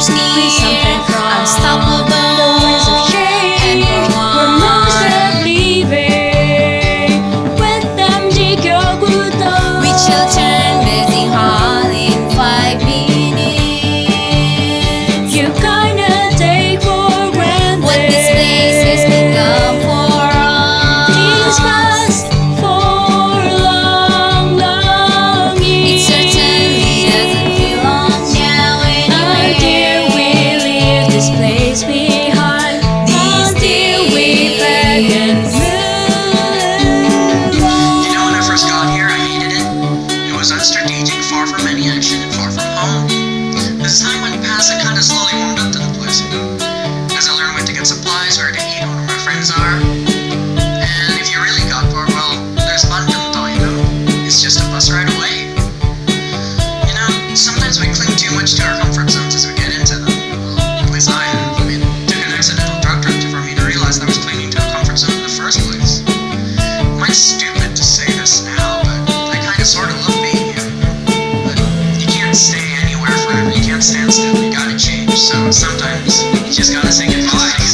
need something from unstoppable noise of change. and go We're on. most leaving with empty 결국도 We children busy hauling 5 minutes. you kinda take for granted What this place has become for these us. past for long It years. certainly doesn't feel long now Until anyway. we leave this place behind, These until we pack and days. move on. You know, when I first got here, I hated it. It was unstrategic, far from any action, and far from home. As time went past, I kind of slowly warmed up to the place, you know. As I learned when to get supplies, where to eat, where my friends are. And if you really got bored, well, there's Bantamto, you know. It's just a bus ride away. You know, sometimes we cling too much to our comfort zones as we get into them. Well, at least I have. I mean, it took an accidental drug trip for me to realize that I was clinging to a comfort zone in the first place. It might stupid to say this now, but I kind of sort of love being here. But you can't stay anywhere forever. You can't stand still. You gotta change. So sometimes you just gotta say goodbye.